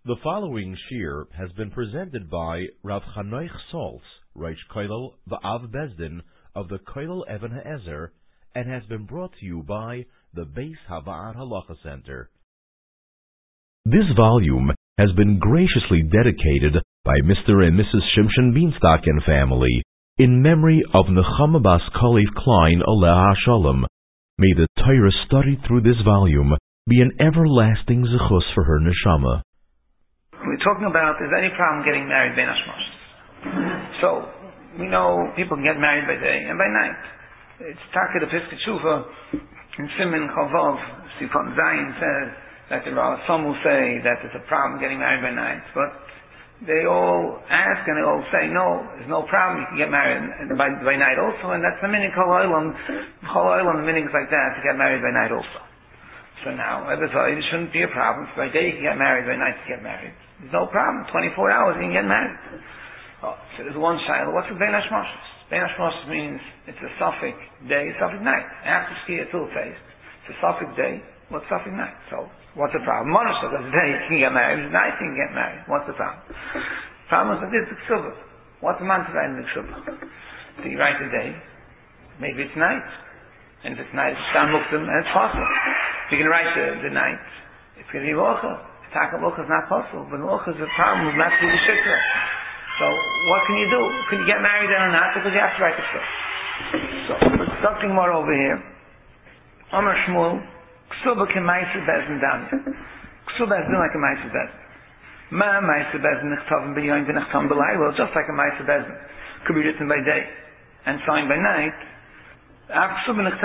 The following shir has been presented by Rav Chanoich Solz, Reish Koilel V'Av Bezdin of the Koilel Even HaEzer, and has been brought to you by the Beis Hava'at Halacha Center. This volume has been graciously dedicated by Mr. and Mrs. Shimshon Bienstock and family in memory of Nechama Bas Kalev Klein Aleh HaShalom. May the Torah studied through this volume be an everlasting zechus for her neshama. We're talking about, is there any problem getting married ben hashmashos? So, we know people can get married by day and by night. It's Taka the Piskei Tshuva in Siman Chavav, Sifon Zayin says that there are some who say that it's a problem getting married by night, but they all ask and they all say, no, there's no problem, you can get married by night also, and that's the meaning Chol Olam, the meaning is like that, to get married by night also. So now, it shouldn't be a problem. So by day you can get married, by night you can get married. There's no problem. 24 hours you can get married. Oh, so there's one shiloh. What's a ben hashmashos? Ben hashmashos means it's a suffix day, a suffix night. After ski it's all faced. It's a suffix day. What's suffix night? So what's the problem? Monoshah, that's the day you can get married. It's night you can get married. What's the problem? The problem is that this is the ksubah. What's the man to write in the ksubah? So you write the day. Maybe it's night. And if it's night, it's Stam Muktim, and it's possible. If you're going to write the night, it's going to be Locha. Taka Locha is not possible, but Locha is a problem with not to do the Shikra. So, what can you do? Can you get married then or not? Because you have to write the Shikra. So, there's something more over here. Omer Shmuel, Ksuba ke Meiser Bezin Dami. Ksuba is like a Meiser Bezin. Ma Meiser Bezin Nichtavim B'yoyim V'Nichtam B'laylo, just like a Meiser Bezin. Could be written by day and signed by night. The same way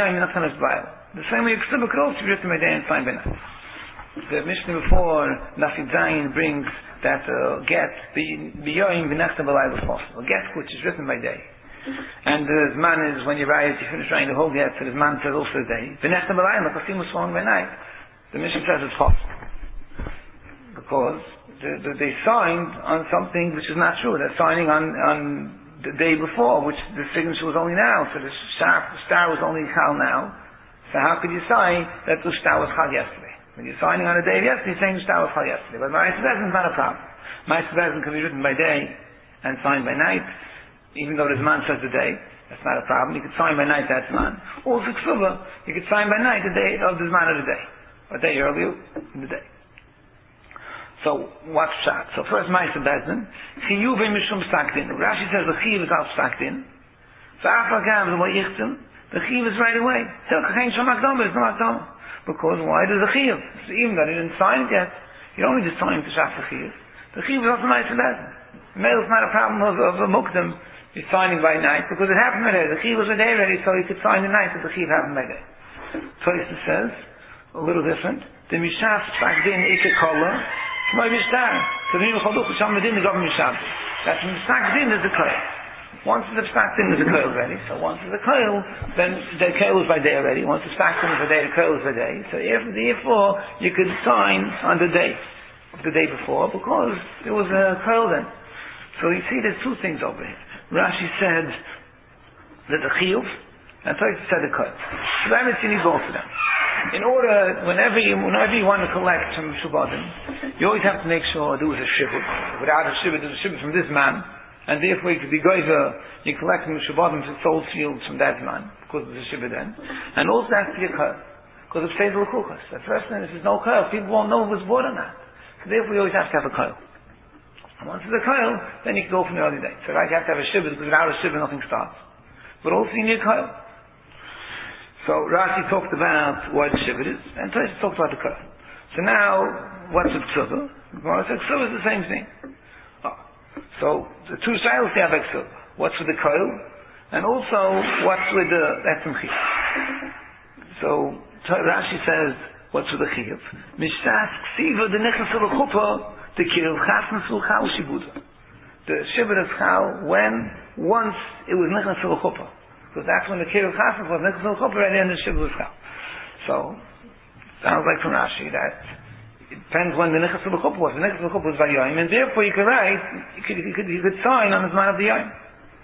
Ksuba could also be written by day and signed by night. The Mishnah before Nafid Zayin brings that get b'yoyim v'nechtam b'laylo is possible. A get which is written by day, and the man is when you write, you finish writing the whole get, so the man says also day. V'nechtam b'laylo, kasim was falling by night. The Mishnah says it's possible because they signed on something which is not true. They're signing on the day before, which the signature was only now, so the star was only chal now. So how could you say that the star was chal yesterday? When you're signing on a day of yesterday, you're saying the star was chal yesterday. But Ma'aser Bezin is not a problem. Ma'aser Bezin can be written by day and signed by night, even though the man says the day. That's not a problem. You could sign by night, that's man. Also Ksuba, you could sign by night the day of the man of the day, a day earlier in the day. So, what's pshat? So first, Ma'aser Bezin, Chiyuvim Mishum Psakdin. Rashi says the Chiyuv is out Psakdin. So after Gav, the Chiyuv is right away. There's no Akdama. Because why does the Chiyuv? Even that he didn't sign it yet, you don't need to sign to Shaf the Chiyuv. The Chiyuv is also Ma'aser Bezin. Male is not a problem of a Mukdam, he's signing by night, because it happened by day. The Chiyuv was a day ready, so he could sign the night, but the Chiyuv happened by day. Tosfos says, a little different, the Mishaf Psakdin Ike Kola, Shmoi Bishtar. So the Chaluch Sham Medin, the government Mishab. That's when Psakdin is the Koil. Once the Psakdin is the Koil ready, so once the Koil, then the Koil is by day already. Once the Psakdin is by day, the Koil is by day. So therefore, you could sign on the day of the day before, because there was a Koil then. So you see there's two things over here. Rashi said that the Chiyuv, and Tosfos said the Koil. So that means you need both of them. In order, whenever you want to collect from Shubadim, you always have to make sure there was a shibud. Without a shibud, there's a shibud from this man, and therefore you could be goiver, you collect from Shubadim from soul fields from that man, because there's a shibud then. And also has to be a koil, because it says l'kuchas. The first thing is there's no koil, people won't know if it was born or not. So therefore you always have to have a koil. And once there's a koil, then you can go from the early day. So right, you have to have a shibud, because without a shibud nothing starts. But also you need a koil. So Rashi talked about what the shibud is, and Tosfos talked about the koil. So now, what's the ksuba? Gemara says ksuba is the same thing. Oh. So the two shilos they have ksuba. What's with the koil, and also what's with the etzem chiyuv. So Rashi says, what's with the chiyuv? Mishas ksiva the nechas of the chuppah the kirov chasna sul chal shibuda. The shibud is chal when once it was nechas of the chuppah. Because that's when the Kirov Chasna was next to the Chuppah and the Shibud was Chal. So, sounds like from Rashi that it depends when the Nechas of the Chuppah was. The Nechas of the Chuppah was by Yom, and therefore you could write, you could sign on the man of the Yom.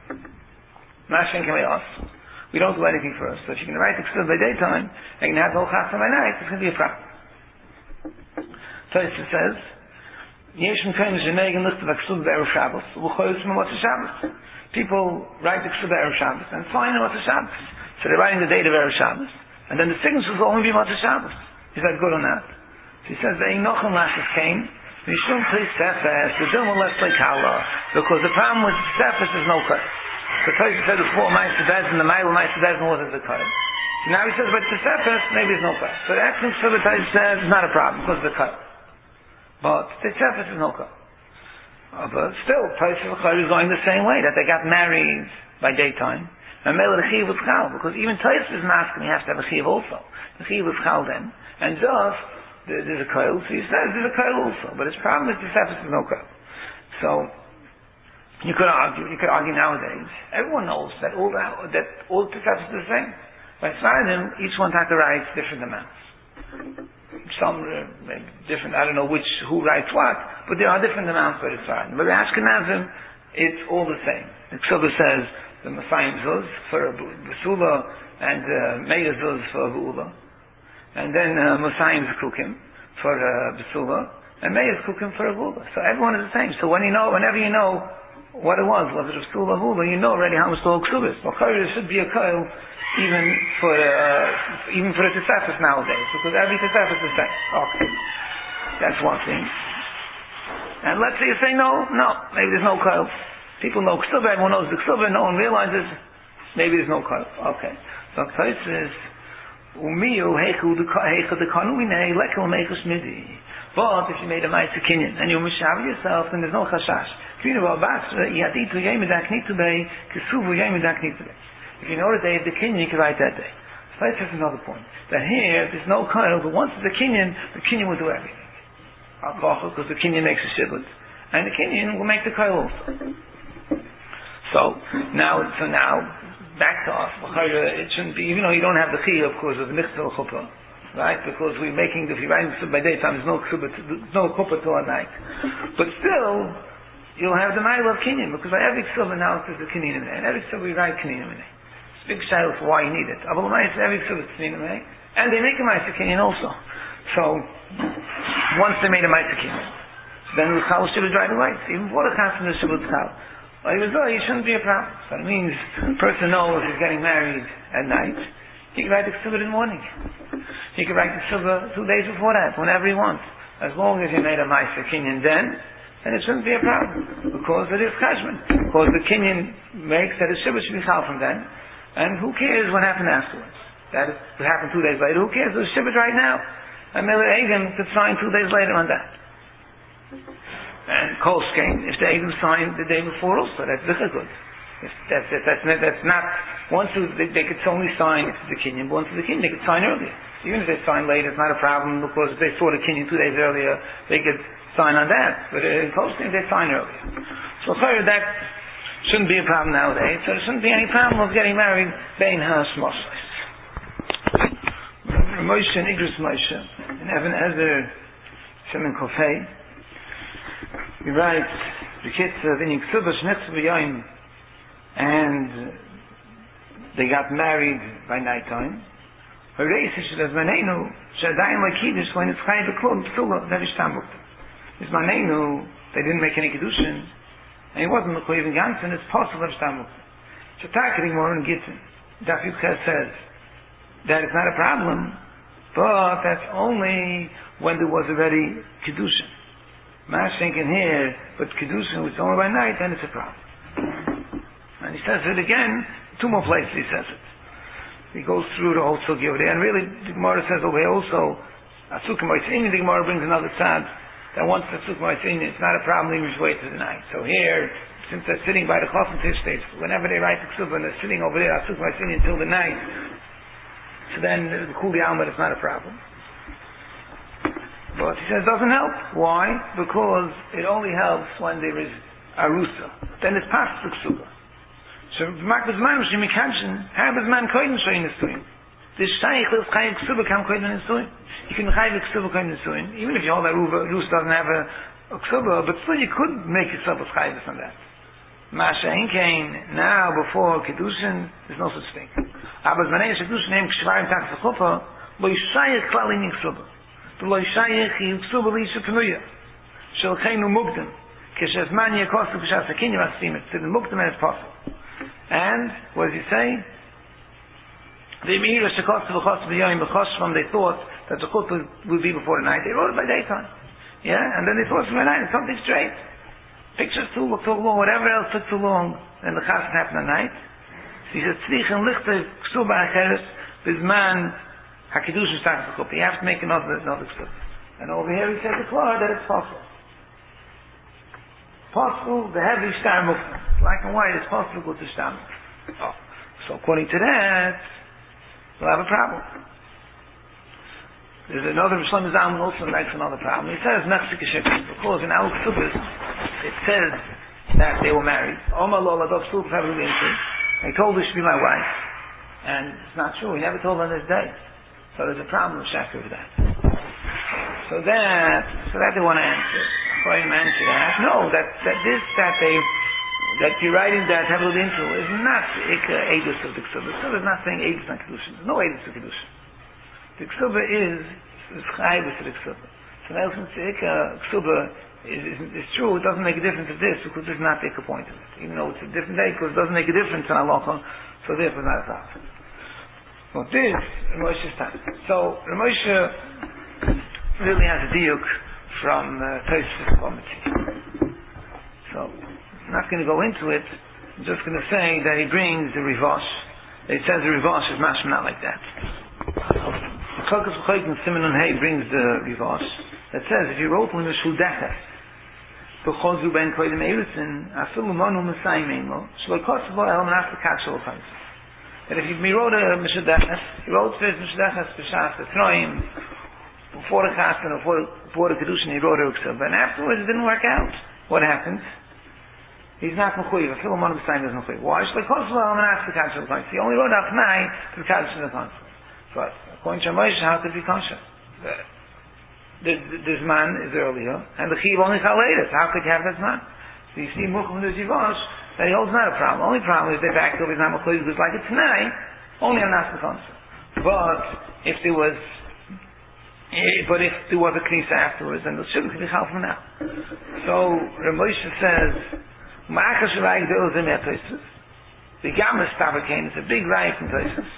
Rashi can ask, we don't do anything first. So if you're going to write the Ksub by daytime, and you have the whole Chasna by night, it's going to be a problem. Tosfos says, People write the Ksubah Erev Shabbos and fine on Motzei Shabbos. So they're writing the date of Erev Shabbos, and then the signatures will only be Motzei Shabbos. Is that good or not? So he says, Ve'inochem Lashes came, Mishum Tei Sefes, the Dilma Leslie Kala, because the problem with Sefes is no cut. The Tosfos said before, Ma'aseh Bezdin, the Ma'il Ma'aseh Bezdin wasn't the cut. So now he says, but the Sefes, maybe there's no cut. So the Exim Ksubah says, it's not a problem, because of the cut. But the Sefes is no cut. But still, Tosfos is going the same way, that they got married by daytime. And Mele the Chiv was Chal, because even Tosfos is asking, you have to have a Chiv also. The Chiv was Chal then. And thus, there's a Koil, so he says there's a Koil also. But his problem is the Sefes is no Koil. So, you could argue nowadays, everyone knows that all the Sefes is the same. By Sfardim, each one has to write different amounts. Some maybe different, I don't know who writes what, but there are different amounts by the Sfardim. But the Ashkenazim, it's all the same. The Ksubah says the Messiah Zuz for a Basula and Meir Zuz for a Bula. And then Messiah Kukim for a Basula and Meir Kukim for a Bula. So everyone is the same. So whenever you know what it was it a Basula Bula, you know already how much the whole Ksubah is. Well, there should be a Koil even for the Tesefes nowadays, because every Tesefes is the same. Okay. That's one thing. And let's say you say no, maybe there's no Koil. People know Ksubah, everyone knows the Ksubah, no one realizes, maybe there's no Koil. Okay. So Ksubah says, Umiyu heichu the kanuine lekel meichus midi. But if you made a Ma'aseh Kinyan, and you mishav yourself, then there's no chashash. If you know the day of the Kinyan, you can write that day. So that's just another point. That here, there's no Koil, but once it's a Kinyan will do everything. Because the Kinyan makes a shibud. And the Kinyan will make the Koil also. So now, back to us. It shouldn't be, even though you don't have the Chiyah, of course, of the Mitzvah Chuppah, right? Because if you're writing this by daytime, there's no Chuppah till at night. But still, you'll have the Ma'il of Kinyan, because by every Ksubah now it says the Kinyan in there. And every Ksubah we write Kinyan in there. It's a big shadow for why you need it. Abul Ma'is, every Ksubah is Kinyan in there. And they make a Ma'aseh Kinyan also. So, once they made a Ma'aseh Kinyan, then the Chal should have dried away. So even before the Chal, the Shabbat Chal. Well, he shouldn't be a problem. So it means the person knows he's getting married at night. He can write the Ksubah in the morning. He can write the Ksubah 2 days before that, whenever he wants. As long as he made a Ma'aseh Kinyan then it shouldn't be a problem. Because it is Cheshbon. Because the Kinyan makes that the Shabbat should be Chal from then. And who cares what happened afterwards? That it happened 2 days later. Who cares? There's Shabbat right now. And Miller Adam could sign 2 days later on that. And Kolskein, if the Adam signed the day before also, that's good. That's not, once they could only sign if it's the Kinyan, but once it's the Kinyan, they could sign earlier. Even if they sign later, it's not a problem, because if they saw the Kinyan 2 days earlier, they could sign on that. But in Kolskein, they sign earlier. So that shouldn't be a problem nowadays, so there shouldn't be any problem of getting married Bein HaSmoshes. Moshe and Igros Moshe, and Even Ezer, Shemin Kofei, he writes, the kids of Inik Ksubah Shnechtz B'Yoyim, and they got married by nighttime. Horeis is Manenu, Shadayim Lakidish, when it's Chai B'Klum, Psula, Nevish Tambuk. It's Manenu, they didn't make any Kedushin, and he wasn't L'Choyev in Gansen, it's possible Nevish Tambuk. Shatakering more in Gittin, Daf Yudcha says, that it's not a problem, but that's only when there was already Kedushin. Mash thinking here, but Kedushin was only by night, then it's a problem. And he says it again, 2 more places he says it. He goes through the whole sugya over there, and really the Gemara says over here also, Asukah Moitzini, the Gemara brings another tzad, that once Asukah Moitzini, it's not a problem, even just wait till the night. So here, since they're sitting by the Chosn Tish stage, whenever they write the Ksubah, and they're sitting over there, Asukah Moitzini until the night, so then the Kuli Alma, it's not a problem. But he says it doesn't help. Why? Because it only helps when there is Arusa. Then it's past the Ksubah. So, Marcus Man, Shemikhanshin, Habas Man Koiden Shoyin Nisuin. This Shaykh is Chayiv Ksubah Kam Koiden Nisuin. You can Chayiv Ksubah Koiden Nisuin. Even if you hold that Rus doesn't have a Ksubah, but still you could make yourself a Chayiv on that. Masha Inkain, now before Kedushin, there's no such thing. Habas Man Kedushin Hem Kshvarim Tak Tzachupah, Lo Yishayich Klalin Ksubah. The Lo Yishayich Ksubah Lisha Penuya. Shelchenu Mukdim. Keshazman Yekosu Keshas Hakinyan Masimit. To the Mukdim and it's possible. And, what does he say? They thought that the khutbah would be before the night. They wrote it by daytime. Yeah? And then they thought by night, it's something straight. Pictures took too long, whatever else took too long, and the chassan happened at night. So he said, Tzrichen lichte ksuba acheres, bizman hakidush starts the khutbah. You have to make another ksuba. And over here he said, declare that it's possible. Possible, the heavy star mukta. Black and white, it's possible to go to star. Oh. So according to that, we'll have a problem. There's another Shlomo Zalman also makes another problem. He says, because in Al Ksubis, it says that they were married. He told her she should be my wife. And it's not true. He never told her on this day. So there's a problem with Shakir with that. So that they want to answer. According to answer that, no, that you're writing that Hebel into is not Eidus of the Ksubah. The Ksubah is not saying Eidus on Kedushin. There's no Eidus of Kedushin. The Ksubah is Chayvus of the Ksubah. So now since the Ksubah is true, it doesn't make a difference of this because this is not the point of it. Even though it's a different day because it doesn't make a difference in Halacha, so therefore it's not a problem. Well, this, Ramosha's time. So Ramosha really has a diuk from Tosfos Committee. So I'm not going to go into it. I'm just going to say that he brings the Rivosh. It says the Rivosh is mashma not like that. The Chokas V'Choykim Siman and Hay brings the Rivosh that says if you wrote on the Shuldeches B'chozu ben Koydim Eiritzin Afilu Monu Mesayim Eimo Shloi Kosovo El Menach L'Kach Shol Chayim. That if you wrote a Meshudeches, you wrote first Meshudeches B'Shas Etroim before the Chassan or before the Kedushin, he wrote a Uksav, and afterwards it didn't work out. What happened? He's not Mechuyev. Afilu Monu Mesayim is Mechuyev. Why? Shloi Kosovo El Menach L'Kach Shol Chayim. He only wrote out Tnai to the Kaddish in the Council. But according to Moshe, how could it be kosher? The Zman is earlier, and the Chiv only fell later. So how could you have that Zman? So you see Mucham and the Zivosh, that he holds not a problem. The only problem is they back up his Namachoy, because like it's tonight, only on Nas Mekonsa. But if there was a Knisa afterwards, then the Shibud could be Chal from now. So Ramosha says, Ma'achas Shavayik De'il Zimei HaToysus, the Gamas Tabakain is a big riot in Toysus,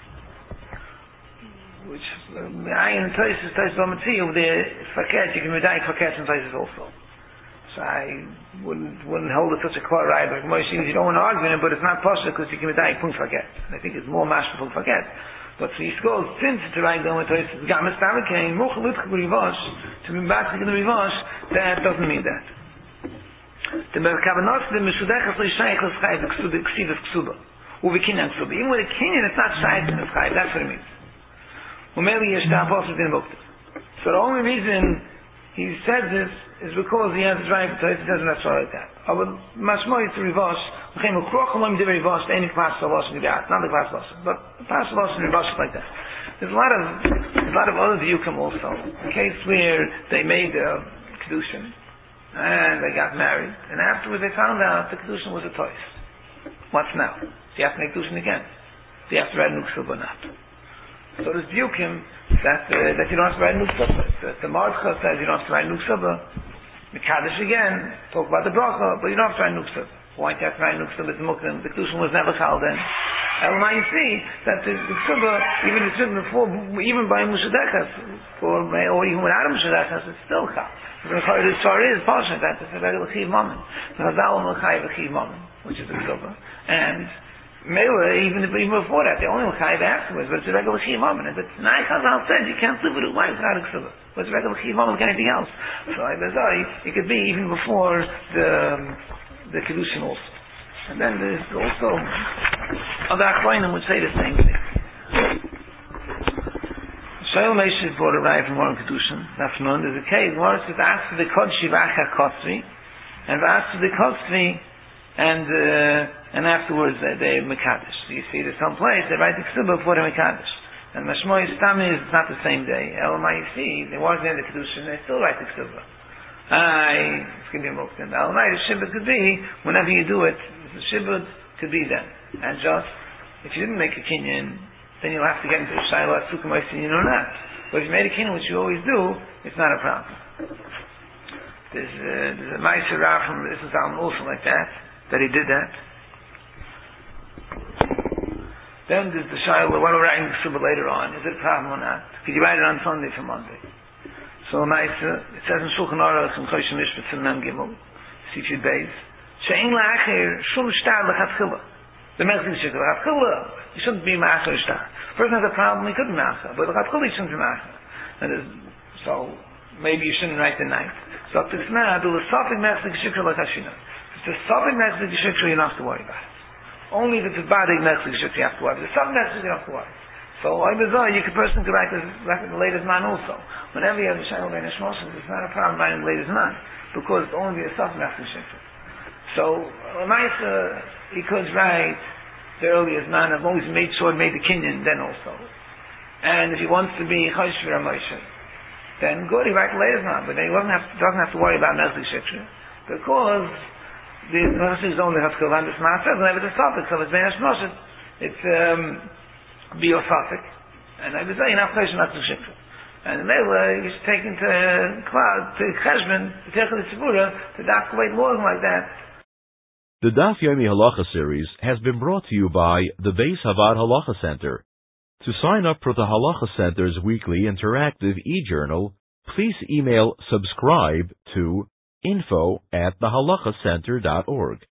which Ayin and Toysus Bamatzi over there, Faket, you can medai Faket and Toysus also. So I wouldn't hold it such a clear right, but Moshe, you don't want to argue it, but it's not possible because you can medai Pung Faket. I think it's more mashma Pung Faket. But for his goals, since it's a right going with Toysus, Gamas Tabakain, Muchalut Rivosh, to be back in the Rivosh, that doesn't mean that. The Merkavanos, the Meshudechas, the Shaykh, the Chai, the Ksivas Ksuba, Uvikinyan Ksuba. Even with a Kinyan, it's not Shaykh in the Chai, that's what it means. So the only reason he said this is because he has his right to it doesn't necessarily like that. But mashmo is to Rivosh, not the class but the class and Rivosh like that. There's a lot of other diukim also. A case where they made a kedushin and they got married, and afterwards they found out the kedushin was a toys. What's now? Do you have to make kedushin again? Do you have to write nuksub or not? So there's diukim that you don't have to write nuksubah. The Marzcha says you don't have to write nuksubah. Mekadosh again, talk about the bracha, but you don't have to write nuksubah. Why do you have to write nuksubah? The kedushin was never chal then. And now you see that the ksubah, even the ksubah before, even by Mushadechas, or even without Mushadechas, it's still chal. The story is partial that it's a regular chiv moment. The Chazal Melchai of chiv moment, which is the ksubah, and Mela, even before that, they only L'chayiv afterwards, but it's a regular Chiv Moment. If it's Nai Chazal said, you can't live with it, why is it not a Ksubah? But it's a regular Chiv Moment like anything else. So it could be even before the Kedushin also. And then there's also other Achronim would say the same thing. Shoel Meishes brought a raya from Moran Kedushin. There's a case, Moran says, ask for the Kodshi V'achar Kotzvi, and ask for the Kotzvi, and afterwards they Mekadosh. So you see, there's some place they write the Ksubah before the Mekadosh. And Mashmoy Stam is not the same day. Elamai, you see, they weren't in the Kedushin, they still write the Ksubah. It's going to be a Muktim. Elamai, the Shibbut could be, whenever you do it, the Shibbut could be then. And just, if you didn't make a Kinyan, then you'll have to get into the Shiloh, Sukkah Moisin, or not. But if you made a Kinyan, which you always do, it's not a problem. There's a Meiser Rav from Islam Zalman also like that he did that. Then there's the Shiloh, what we're writing the Subah later on, is it a problem or not? Could you write it on Sunday for Monday? So Meiser, it says in Shulchan Aruch, in Choshen Mishpat Mem Gimel, Sifid Beis, She'en la'achir shum shtar l'chatchila. The Mechzik Shikra, l'chatchila, you shouldn't be ma'achir shtar. Person has a problem, he couldn't ma'achir, but l'chatchila you shouldn't be ma'achir. So, maybe you shouldn't write the night. So up to this now, do a Sophic Mechzik Shikra l'chashina. If it's a Sophic Mechzik Shikra, you don't have to worry about it. Only if it's a body Mechzik Shikra, you have to worry. If it's a Sophic Mechzik, you don't have to worry. So, person could write the latest man also. Whenever you have a Shayla Ben Ishmoshes, it's not a problem writing the latest man, because it's only a Sophic Mechzik Shikra. So, he could write the earliest man, I've always made sure he made the Kinyan then also. And if he wants to be Choshver Moshe, then good, he writes the latest man, but then he doesn't have to worry about Mechzik Shikra, because the Mechzik is only Haskavan, this man says, whenever it's a Sophic, so it's Ben Ishmoshes, it's Biosophic, and I was saying, not Choshver Mechzik Shikra. And the Mela, he's taken to Cheshbon, to Techel Tzibura, to evacuate laws like that. The Daf Yomi Halacha series has been brought to you by the Beis Havad Halacha Center. To sign up for the Halacha Center's weekly interactive e-journal, please email subscribe to info@thehalachacenter.org.